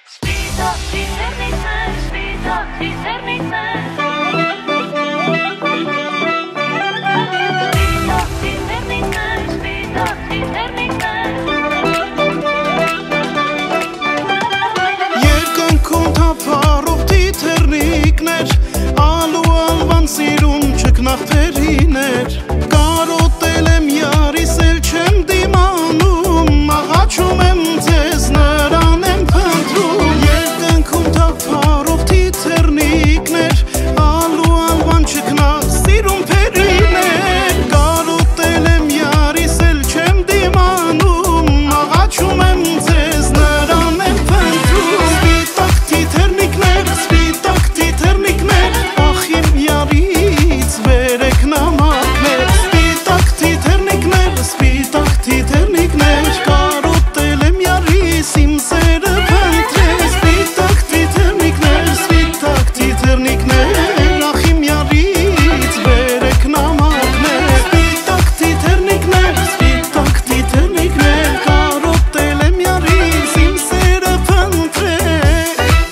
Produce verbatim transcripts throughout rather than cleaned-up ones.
Spito di Ternice, spito di Ternice. Spito di Ternice, spito di Ternice. Երկնքում թափառող տիտեռնիկներ, ալու ալվան սիրուն չկնաղթերիներ, կարոտել եմ յարիս էլ չեմ դիմանում, աղաչում եմ ձեզ նրան եմ փնտրում։ Երկնքում թափառող տիտեռնիկներ, ալու ալվան չկնաղ սիրուն փերիներ, կարոտել եմ յարիս էլ չեմ դիմանում, աղաչում եմ ձեզ նրան եմ փնտրում։ Սպիտակ տիտեռնիկներ, սպիտակ տիտեռնիկներ, ախ իմ յարից բերեք նամակներ։ Սպիտակ տիտեռնիկներ, սպիտակ տիտեռնիկներ, կարոտել եմ յարիս իմ սերը փնտրել։ Սպիտակ տիտեռնիկներ, սպիտակ տիտեռնիկներ, ախ իմ յարից բերեք նամակներ։ Սպիտակ տիտեռնիկներ, սպիտակ տիտեռնիկներ, կարոտել եմ յարիս իմ սերը փնտրել։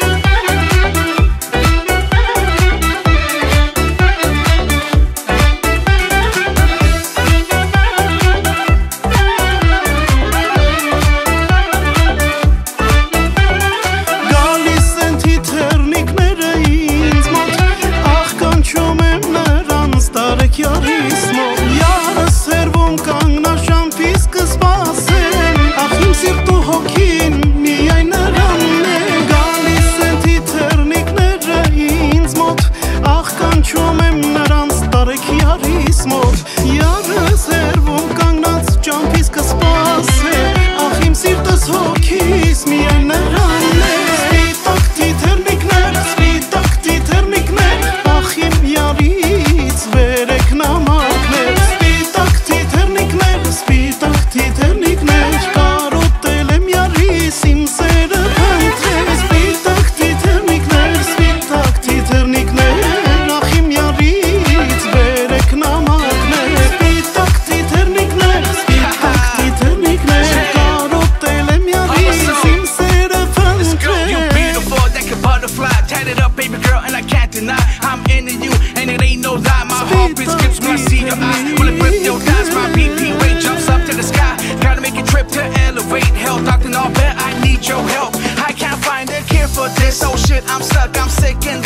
Գալիս են տիտեռնիկները ինձ մոտ, ախ կանչում եմ նրանց տարեք յարիս մոտ։ Յարը սերվում կանգնած շամփիս կսպասեն, ախ իմ սիրտու հոգին միայն նրանն է։ Գալիս են տիտեռնիկները ինձ մոտ, ախ կանչում եմ նրանց տարեք յարիս մոտ։ Յարը սերվում կանգնած ճամփիս կսպասեն, ախ իմ սիրտս հոգիս միայն նրանն է։ Սպիտակ տիտեռնիկներ, սպիտակ տիտեռնիկներ, ախ իմ յարից բերեք նամակներ։ Սպիտակ տիտեռնիկներ, սպիտակ տիտեռնիկներ, կարոտել եմ յարիս իմ սերը փնտրել։ Սպիտակ տիտեռնիկներ, սպիտակ տիտեռնիկներ, ախ իմ յարից բերեք նամակներ։ Սպիտակ տիտեռնիկներ, սպիտակ տիտեռնիկներ, կարոտել եմ յարիս իմ սերը Girl, you փնտրել։ beautiful, like a butterfly. Tatted up, baby girl, and I can't deny I'm into you, and it ain't no lie. My heart beats skips when I see your eyes. Will it rip your thighs? My B P rate jumps up to the sky. Gotta make a trip to elevate health. Doctor, all bet I need your help. I can't find a cure for this. Oh shit, I'm stuck, I'm sick, and